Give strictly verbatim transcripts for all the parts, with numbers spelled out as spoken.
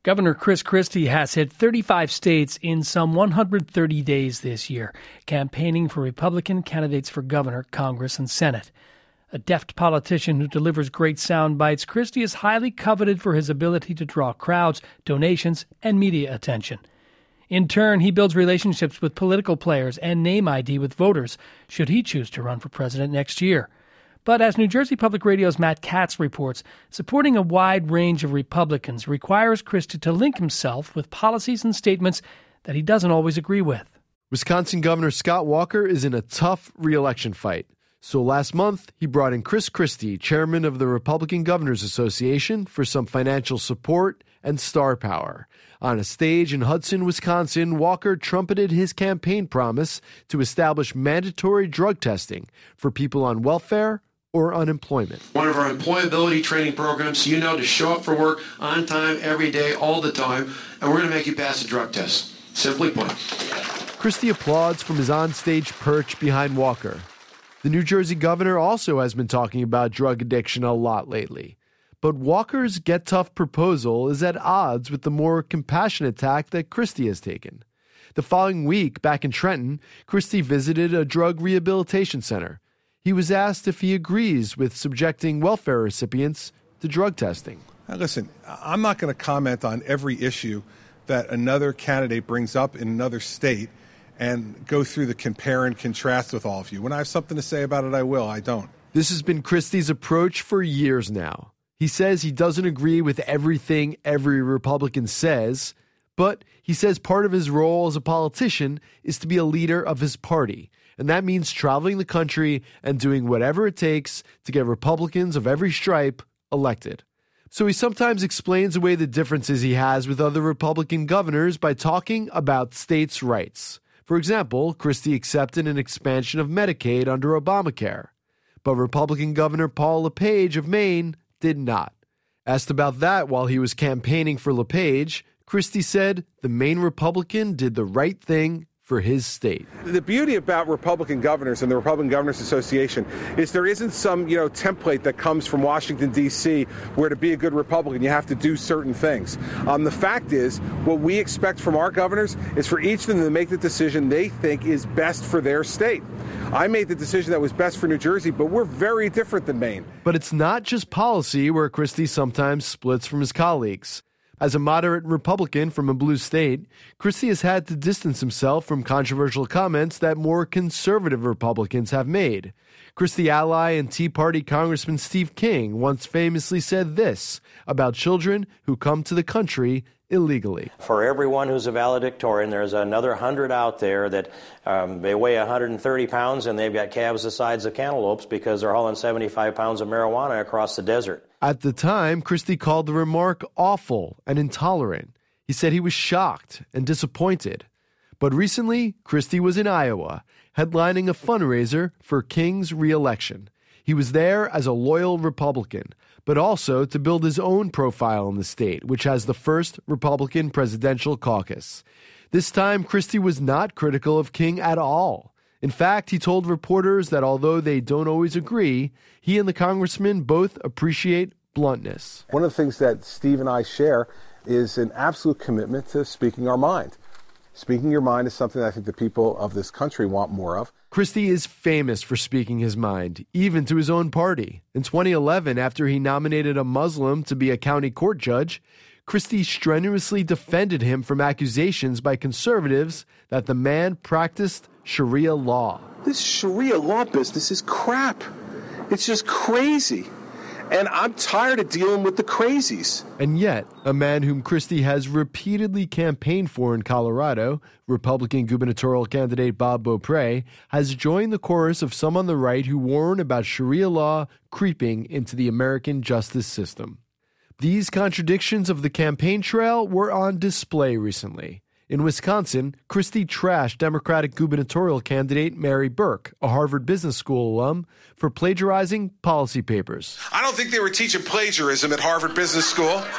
Governor Chris Christie has hit thirty-five states in some one hundred thirty days this year, campaigning for Republican candidates for governor, Congress, and Senate. A deft politician who delivers great sound bites, Christie is highly coveted for his ability to draw crowds, donations, and media attention. In turn, he builds relationships with political players and name I D with voters, should he choose to run for president next year. But as New Jersey Public Radio's Matt Katz reports, supporting a wide range of Republicans requires Christie to link himself with policies and statements that he doesn't always agree with. Wisconsin Governor Scott Walker is in a tough re-election fight. So last month, he brought in Chris Christie, chairman of the Republican Governors Association, for some financial support and star power. On a stage in Hudson, Wisconsin, Walker trumpeted his campaign promise to establish mandatory drug testing for people on welfare or unemployment. One of our employability training programs, you know, to show up for work on time, every day, all the time, and we're going to make you pass a drug test. Simply put. Christie applauds from his onstage perch behind Walker. The New Jersey governor also has been talking about drug addiction a lot lately. But Walker's Get Tough proposal is at odds with the more compassionate tack that Christie has taken. The following week, back in Trenton, Christie visited a drug rehabilitation center. He was asked if he agrees with subjecting welfare recipients to drug testing. Now listen, I'm not going to comment on every issue that another candidate brings up in another state and go through the compare and contrast with all of you. When I have something to say about it, I will. I don't. This has been Christie's approach for years now. He says he doesn't agree with everything every Republican says, but he says part of his role as a politician is to be a leader of his party. And that means traveling the country and doing whatever it takes to get Republicans of every stripe elected. So he sometimes explains away the differences he has with other Republican governors by talking about states' rights. For example, Christie accepted an expansion of Medicaid under Obamacare. But Republican Governor Paul LePage of Maine did not. Asked about that while he was campaigning for LePage, Christie said the Maine Republican did the right thing for his state. The beauty about Republican governors and the Republican Governors Association is there isn't some, you know, template that comes from Washington, D C, where to be a good Republican, you have to do certain things. Um, the fact is, what we expect from our governors is for each of them to make the decision they think is best for their state. I made the decision that was best for New Jersey, but we're very different than Maine. But it's not just policy where Christie sometimes splits from his colleagues. As a moderate Republican from a blue state, Christie has had to distance himself from controversial comments that more conservative Republicans have made. Christie ally and Tea Party Congressman Steve King once famously said this about children who come to the country illegally. For everyone who's a valedictorian, there's another hundred out there that um, they weigh one hundred thirty pounds and they've got calves the size of cantaloupes because they're hauling seventy-five pounds of marijuana across the desert. At the time, Christie called the remark awful and intolerant. He said he was shocked and disappointed. But recently, Christie was in Iowa, headlining a fundraiser for King's re-election. He was there as a loyal Republican, but also to build his own profile in the state, which has the first Republican presidential caucus. This time, Christie was not critical of King at all. In fact, he told reporters that although they don't always agree, he and the congressman both appreciate bluntness. One of the things that Steve and I share is an absolute commitment to speaking our mind. Speaking your mind is something I think the people of this country want more of. Christie is famous for speaking his mind, even to his own party. In twenty eleven, after he nominated a Muslim to be a county court judge, Christie strenuously defended him from accusations by conservatives that the man practiced Sharia law. This Sharia law business is crap. It's just crazy. And I'm tired of dealing with the crazies. And yet, a man whom Christie has repeatedly campaigned for in Colorado, Republican gubernatorial candidate Bob Beaupre, has joined the chorus of some on the right who warn about Sharia law creeping into the American justice system. These contradictions of the campaign trail were on display recently. In Wisconsin, Christie trashed Democratic gubernatorial candidate Mary Burke, a Harvard Business School alum, for plagiarizing policy papers. I don't think they were teaching plagiarism at Harvard Business School.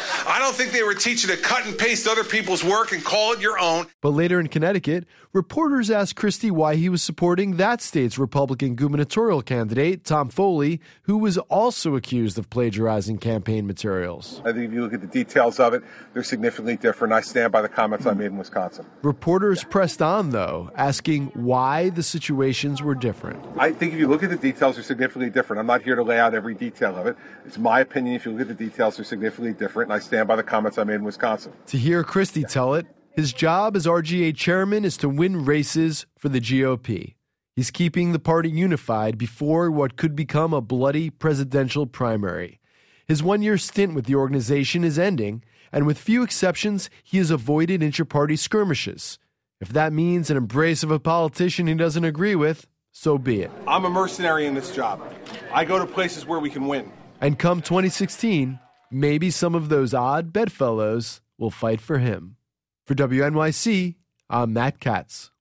I don't think they were teaching to cut and paste other people's work and call it your own. But later in Connecticut, reporters asked Christie why he was supporting that state's Republican gubernatorial candidate, Tom Foley, who was also accused of plagiarizing campaign materials. I think if you look at the details of it, they're significantly different. I stand by the comments I made in Wisconsin. Reporters pressed on, though, asking why the situations were different. I think if you look at the details, they're significantly different. I'm not here to lay out every detail of it. It's my opinion. If you look at the details, they're significantly different, and I stand by the comments I made in Wisconsin. To hear Christie tell it, his job as R G A chairman is to win races for the G O P. He's keeping the party unified before what could become a bloody presidential primary. His one-year stint with the organization is ending, and with few exceptions, he has avoided inter-party skirmishes. If that means an embrace of a politician he doesn't agree with, so be it. I'm a mercenary in this job. I go to places where we can win. And come twenty sixteen, maybe some of those odd bedfellows will fight for him. For W N Y C, I'm Matt Katz.